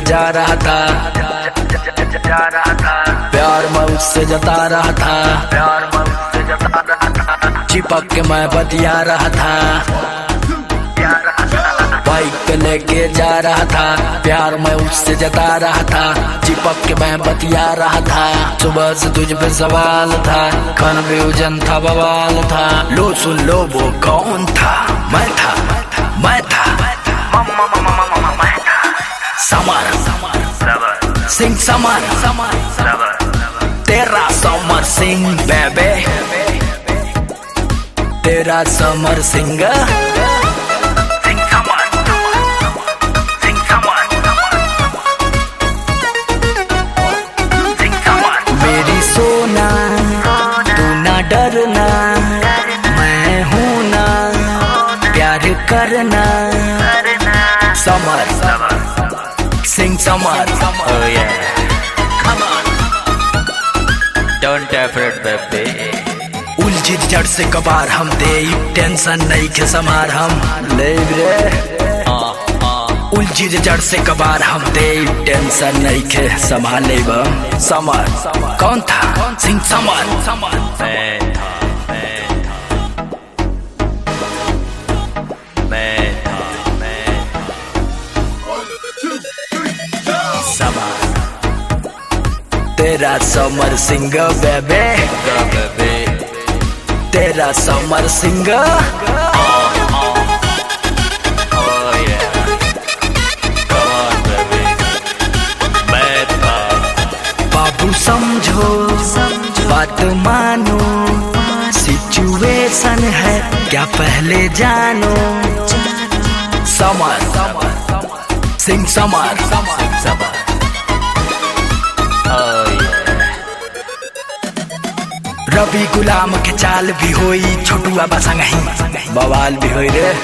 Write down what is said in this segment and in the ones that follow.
जा रहा था, प्यार मैं उससे जता रहा था, चिपक के मैं बतिया रहा था, बाइक पे लेके जा रहा था, प्यार मैं उससे जता रहा था, चिपक के मैं बतिया रहा था। सुबह से तुझ पे सवाल था, कन्फ्यूजन था, बवाल था। लो सुन लो वो कौन था, मैं था, मैं था, समर सिंह, समर तेरा समर सिंह बेबे, तेरा समर सिंह। मेरी सोना तू ना डरना, मैं हूँ ना, प्यार करना, समर सिंह, समर। Oh yeah, come on, don't afraid baby। उलझी जड़ से कबार हम दे, टेंशन नहीं के समार हम ले रे। उलझी जड़ से कबार हम दे, टेंशन नहीं के संभाले बम। समर कौन था, सिंह समर। मैं था समर, तेरा समर सिंह बेबे, तेरा समर सिंह। बाबू समझो बात मानो, सिचुएशन है क्या पहले जानो। समर सिंह, समर। रवि गुलाम के चाल भी होई, छोटुआ बसंगही बवाल भी होई रे।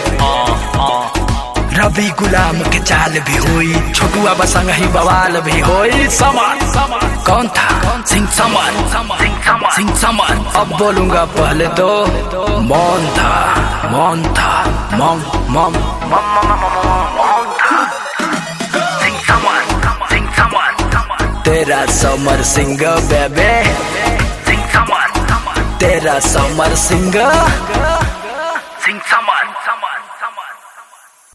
रवि गुलाम के चाल भी हुई, छोटुआ बसंगही बवाल भी होई। समर कौन था, सिंह समर, सिंह समर। अब बोलूंगा पहले तो मौन था, मौन था, मौन मौन मौन था, सिंह समर, तेरा समर सिंह बेबे, सिंह समर, तेरा समर सिंह।